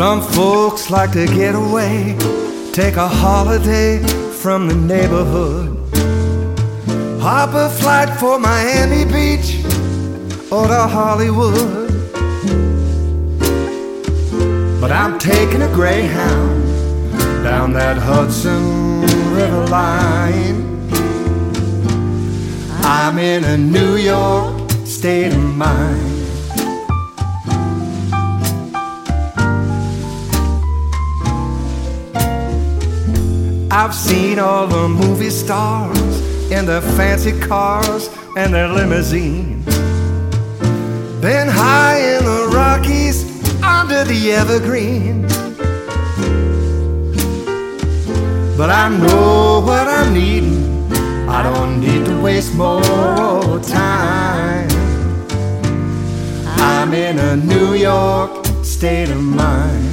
Some folks like to get away, take a holiday from the neighborhood, hop a flight for Miami Beach or to Hollywood. But I'm taking a Greyhound down that Hudson River line. I'm in a New York state of mind. I've seen all the movie stars in their fancy cars and their limousines, been high in the Rockies under the evergreens. But I know what I'm needing, I don't need to waste more time. I'm in a New York state of mind.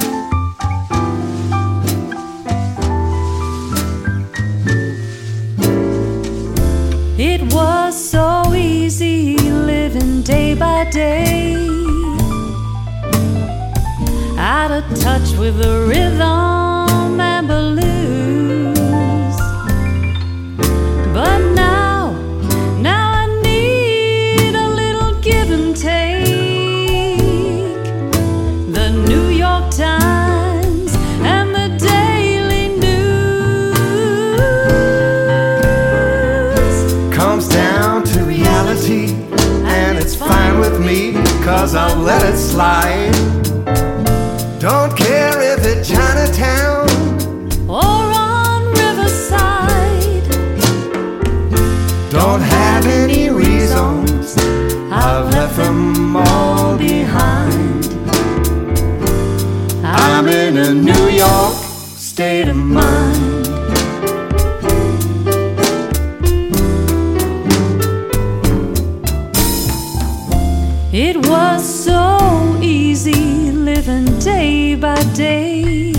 It was so easy living day by day, out of touch with the rhythm and blues. But now I need a little give and take. The New York Times and the Daily News comes down to reality, and it's fine with me, 'cause I'll let it slide. Don't care if it's Chinatown or on Riverside. Don't have any reasons, I've left them all behind. I'm in a New York state of mind. It was so easy living day by day,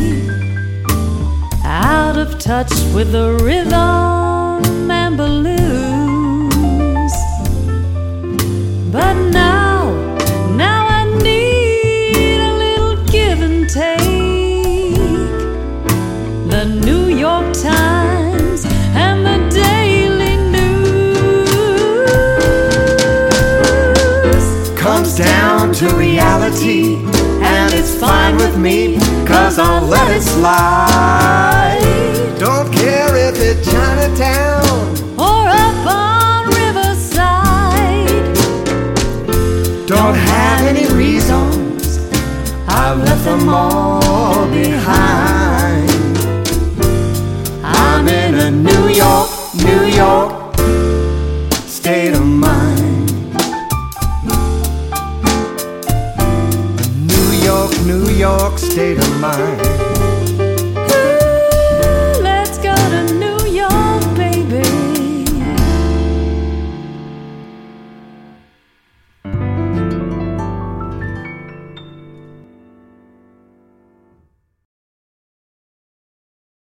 out of touch with the rhythm and blues. But now I need a little give and take. The New York Times and the Daily News comes down to reality, and it's fine with me, 'cause I'll let it slide. Don't care if it's Chinatown or up on Riverside. Don't have any reasons, I've left them all